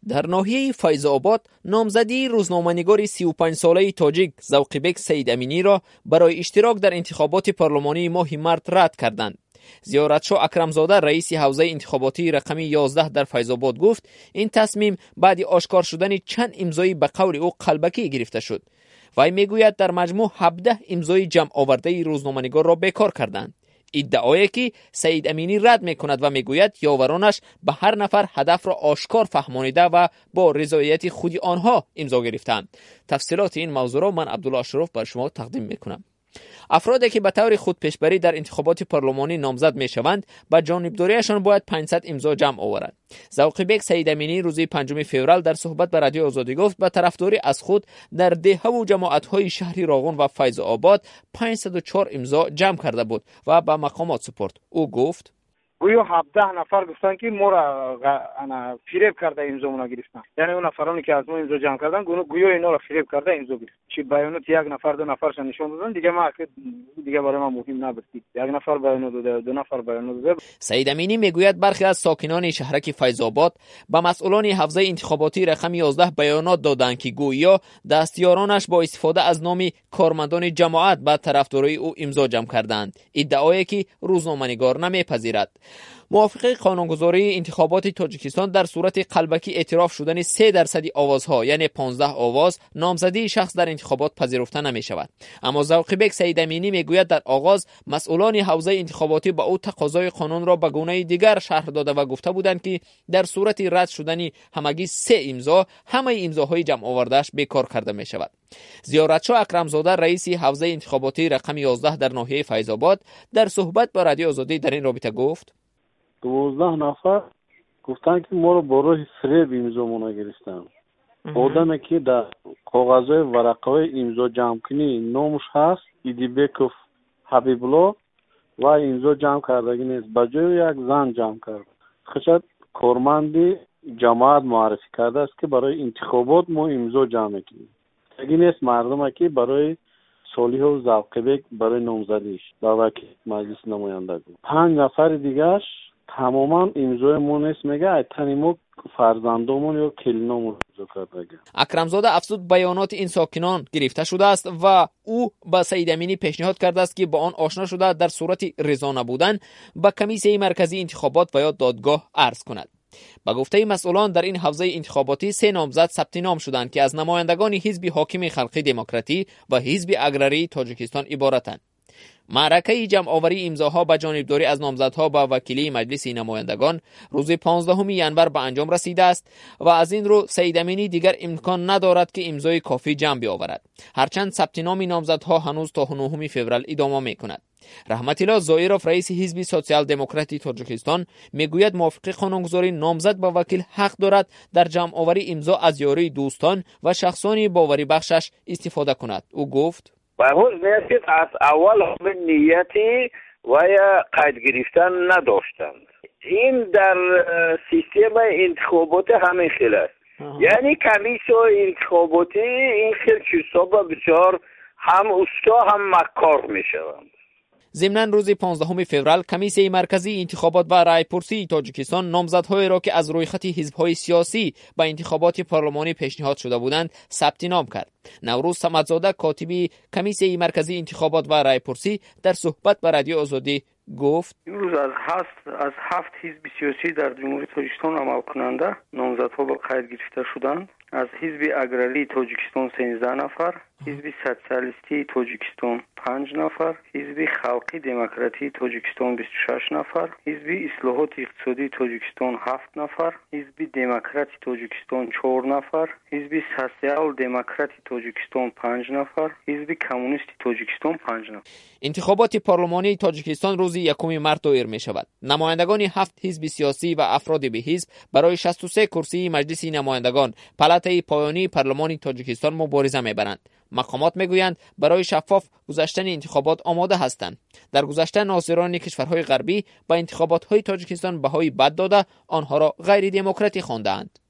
در ناحیه فیض آباد نامزدی روزنامه‌نگار 35 ساله تاجیک ذوقی‌بک سید امینی را برای اشتراک در انتخابات پارلمانی ماه مارس رد کردند. زیارتشاه اکرمزاده رئیس حوزه انتخاباتی رقم 11 در فیض آباد گفت این تصمیم بعد آشکار شدن چند امضای به قول او قلبکی گرفته شد. وی میگوید در مجموع 17 امضای جمع آورده روزنامه‌نگار را بیکار کردند. ادعایی که سید امینی رد میکند و میگوید یاورانش به هر نفر هدف را آشکار فهمانیده و با رضایت خود آنها امضا گرفتند. تفصیلات این موضوع را من عبدالله اشرف بر شما تقدیم میکنم. افرادی که به طور خودپیشبری در انتخابات پارلمانی نامزد میشوند با جانبداریشان باید 500 امضا جمع آورند. ذوقی‌بک سید امینی روز 5 فوریه در صحبت با رادیو آزادی گفت به طرفداری از خود در دهه و جماعت‌های شهری راغون و فیض آباد 504 امضا جمع کرده بود و به مقامات سپرد. او گفت گویا 17 نفر گفتن که ما را فریب کرده امضا مون گرفتن. یعنی اون نفرانی که از ما امضا جمع کردن گویا اینا را فریب کرده امضا گرفتن. چی بیانات یک نفر دو نفرش نشون دادن دیگه ما دیگه برای ما مهم نبود. یک نفر بیانات داده دو نفر بیانات داده. سید امینی میگوید برخی از ساکنان شهرک فیض آباد به مسئولان حوزه انتخاباتی رقم 11 بیانات دادند که گویا دستیارانش با استفاده از نام کارمندان جماعت به طرفداری او امضا جمع کردند. ادعایی که روزنامه‌نگار نمیپذیرد. موافقه قانونگذاری انتخابات تاجیکستان در صورت قلبکی اعتراف شدن 3% آوازها یعنی 15 آواز نامزدی شخص در انتخابات پذیرفته نمی شود. اما ذوقی‌بک سید امینی میگوید در آغاز مسئولان حوزه انتخاباتی با او تقاضای قانون را به گونه دیگر شرح داده و گفته بودند که در صورت رد شدن همگی 3 امضا همه امضاهای جمع آوردهش بیکار کرده می شود. زیارتشاه اکرمزاده رئیس حوزه انتخاباتی رقم 11 در ناحیه فیض آباد در صحبت با رادیو آزادی در این رابطه گفت 12 نفر گفتن که ما رو با راه فریب امضا مون گرفتن. آدمی که در کاغذهای ورقهای امضا جمع کنی نامش هست ایدیبکوف حبیب الله و امضا جمع کردگی نیست. بجای یک زن جمع کرد. خشت کارمند جماعت معرفی کرده است که برای انتخابات ما امضا جمع کنیم. دیگه نیست مردم که برای صالح و ذوقی‌بک برای نامزدیش در وکیل مجلس نماینده بود. 5 نفر دیگه‌اش تماما امضای ما نیست. میگه تنیمو فرزندامون یا کلینامون امضا کرده. اکرمزاده افزود بیانات این ساکنان گرفته شده است و او با سید امینی پیشنهاد کرده است که با آن آشنا شده در صورت رضا نبودن به کمیسیه مرکزی انتخابات و یا دادگاه عرض کند. با گفته مسئولان در این حوزه انتخاباتی 3 نامزد ثبت نام شدند که از نمایندگان حزب حاکم خلقی دموکراتی و حزب اگراری تاجیکستان عبارتند. معرکه جمع آوری امضاها به جانبداری از نامزدها با وکیلی مجلس نمایندگان روز 15 ینور به انجام رسیده است و از این رو سید امینی دیگر امکان ندارد که امضای کافی جمع بیاورد. هرچند ثبت نام نامزدها هنوز تا 9 فوریه ادامه میکند. رحمت الله زایروف رئیس حزب سوسیال دموکراتی تاجیکستان میگوید موافقه قانونگذاری نامزد با وکیل حق دارد در جمع آوری امضا از یاری دوستان و شخصانی باوری بخشش استفاده کند. او گفت از اول همه نیتی و یا قید گرفتن نداشتند. این در سیستم انتخابات همین خیلی است. یعنی کمیسیون انتخاباتی این خیلی چیزها بسیار هم استا هم مکار می شوند. ضمناً روز 15 فوریه کمیسیه مرکزی انتخابات و رایپرسی تاجیکستان نامزدهایی را که از روی خط حزب‌های سیاسی با انتخابات پارلمانی پیشنهاد شده بودند ثبت نام کرد. نوروز صمدزاده کاتب کمیسیه مرکزی انتخابات و رایپرسی در صحبت با رادیو آزادی گفت امروز از 7 حزب سیاسی در جمهوری تاجیکستان عمل کننده نامزدها به قید گرفته شدند. از حزب اگراری تاجیکستان 13 نفر، حزب سوسیالیستی تاجیکستان 5 نفر، حزب خلقی دموکراتی تاجیکستان 26 نفر، حزب اصلاحات اقتصادی تاجیکستان 7 نفر، حزب دموکراتی تاجیکستان 4 نفر، حزب سوسیال دموکراتی تاجیکستان 5 نفر، حزب کمونیست تاجیکستان 5 نفر. انتخابات پارلمانی تاجیکستان روز 1 مارس دایر می شود. نمایندگان 7 حزب سیاسی و افراد به حزب برای 63 کرسی مجلس نمایندگان پلاتای پایانی پارلمان تاجیکستان مبارزه می‌برند. مقامات میگویند برای شفاف گذشتن انتخابات آماده هستند. در گذشته ناظران کشورهای غربی با انتخابات‌های تاجیکستان بهای بد داده آنها را غیر دموکراتی خواندند.